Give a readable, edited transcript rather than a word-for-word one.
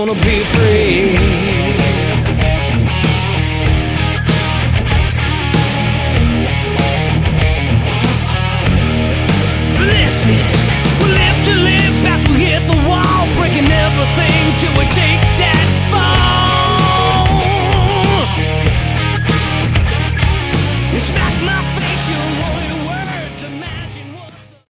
wanna be free. Listen, we live to live after we hit the wall, breaking everything till we take that fall. You smack my face, you know you